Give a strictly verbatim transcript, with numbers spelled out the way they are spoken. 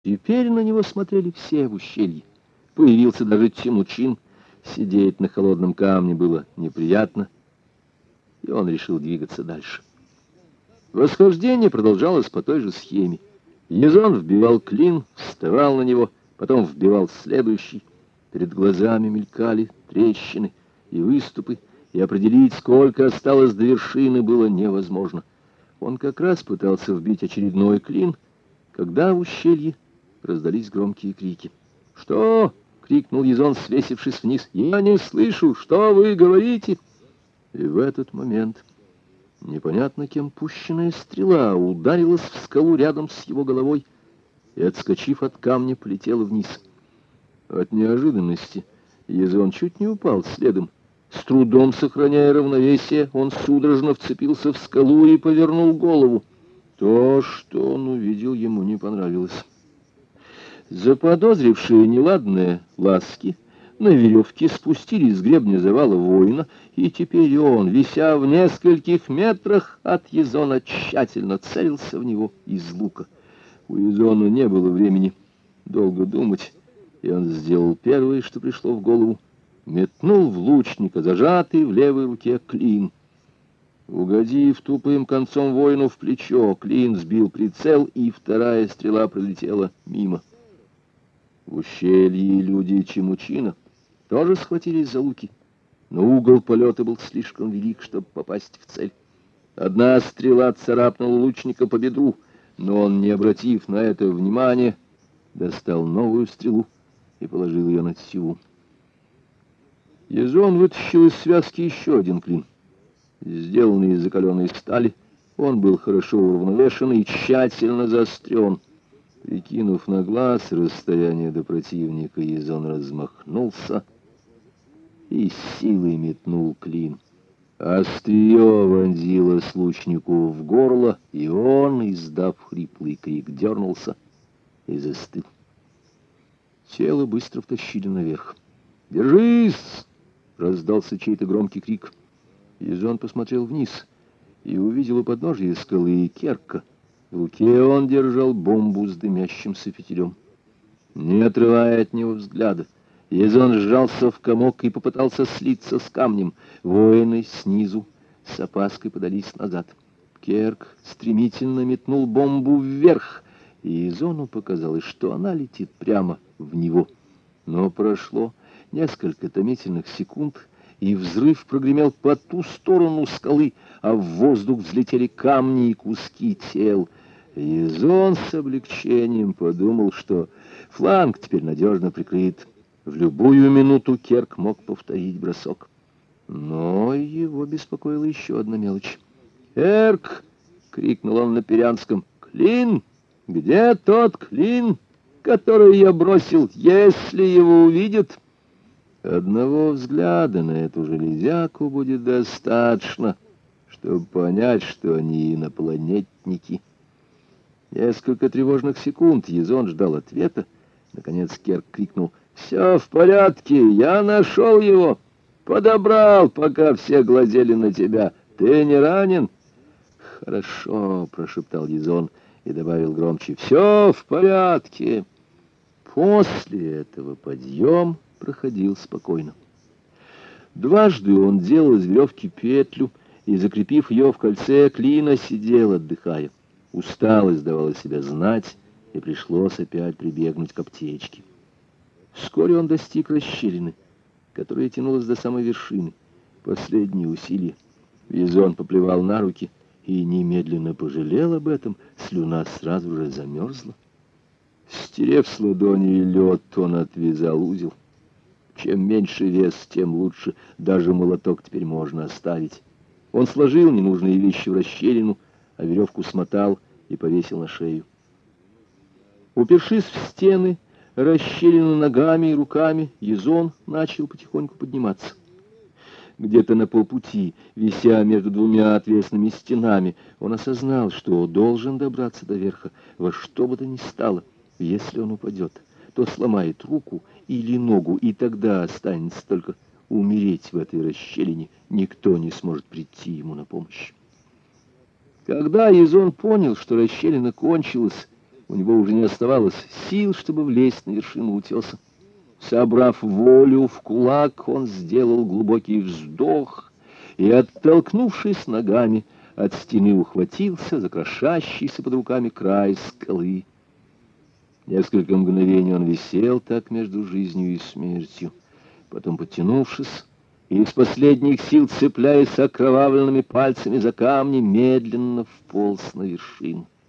Теперь на него смотрели все в ущелье. Появился даже Темучин. Сидеть на холодном камне было неприятно, и он решил двигаться дальше. Восхождение продолжалось по той же схеме. Езон вбивал клин, вставал на него, потом вбивал следующий. Перед глазами мелькали трещины и выступы, и определить, сколько осталось до вершины, было невозможно. Он как раз пытался вбить очередной клин, когда в ущелье раздались громкие крики. «Что?» — крикнул Езон, свесившись вниз. «Я не слышу! Что вы говорите?» И в этот момент непонятно кем пущенная стрела ударилась в скалу рядом с его головой и, отскочив от камня, полетела вниз. От неожиданности Езон чуть не упал следом. С трудом сохраняя равновесие, он судорожно вцепился в скалу и повернул голову. То, что он увидел, ему не понравилось. Заподозрившие неладные ласки на веревке спустились с гребня завала воина, и теперь он, вися в нескольких метрах от Езона, тщательно целился в него из лука. У Езона не было времени долго думать, и он сделал первое, что пришло в голову. Метнул в лучника зажатый в левой руке клин. Угодив тупым концом воину в плечо, клин сбил прицел, и вторая стрела пролетела мимо. В ущелье люди Темучина тоже схватились за луки, но угол полета был слишком велик, чтобы попасть в цель. Одна стрела царапнула лучника по бедру, но он, не обратив на это внимания, достал новую стрелу и положил ее на тетиву. Езон вытащил из связки еще один клин. Сделанный из закаленной стали, он был хорошо уравновешен и тщательно заострен. Прикинув на глаз расстояние до противника, Езон размахнулся и силой метнул клин. Острие вонзилось лучнику в горло, и он, издав хриплый крик, дернулся и застыл. Тело быстро втащили наверх. «Держись!» — раздался чей-то громкий крик. Езон посмотрел вниз и увидел у подножия скалы Керка. В руке он держал бомбу с дымящимся фитилем. Не отрывая от него взгляда, Езон сжался в комок и попытался слиться с камнем. Воины снизу с опаской подались назад. Керк стремительно метнул бомбу вверх, и Езону показалось, что она летит прямо в него. Но прошло несколько томительных секунд, и взрыв прогремел по ту сторону скалы, а в воздух взлетели камни и куски тел. Езон с облегчением подумал, что фланг теперь надежно прикрыт. В любую минуту Керк мог повторить бросок. Но его беспокоила еще одна мелочь. «Керк!» — крикнул он на перянском. «Клин! Где тот клин, который я бросил, если его увидят?» Одного взгляда на эту железяку будет достаточно, чтобы понять, что они инопланетники. Несколько тревожных секунд Езон ждал ответа. Наконец Керк крикнул: «Все в порядке, я нашел его. Подобрал, пока все глазели на тебя. Ты не ранен?» «Хорошо», — прошептал Езон и добавил громче: «Все в порядке». После этого подъем проходил спокойно. Дважды он делал из веревки петлю и, закрепив ее в кольце клина, сидел, отдыхая. Усталость давала себя знать, и пришлось опять прибегнуть к аптечке. Вскоре он достиг расщелины, которая тянулась до самой вершины. Последние усилия. Езон поплевал на руки и немедленно пожалел об этом. Слюна сразу же замерзла. Стерев с ладони лед, он отвязал узел. Чем меньше вес, тем лучше. Даже молоток теперь можно оставить. Он сложил ненужные вещи в расщелину, а веревку смотал и повесил на шею. Упершись в стены, расщелину ногами и руками, Езон начал потихоньку подниматься. Где-то на полпути, вися между двумя отвесными стенами, он осознал, что должен добраться до верха во что бы то ни стало. Если он упадет, то сломает руку или ногу, и тогда останется только умереть в этой расщелине. Никто не сможет прийти ему на помощь. Когда Езон понял, что расщелина кончилась, У него уже не оставалось сил, чтобы влезть на вершину утеса. Собрав волю в кулак, он сделал глубокий вздох и, оттолкнувшись ногами, от стены ухватился за крошащийся под руками край скалы. Несколько мгновений он висел так между жизнью и смертью. Потом, подтянувшись и из последних сил цепляясь окровавленными пальцами за камни, медленно вполз на вершину.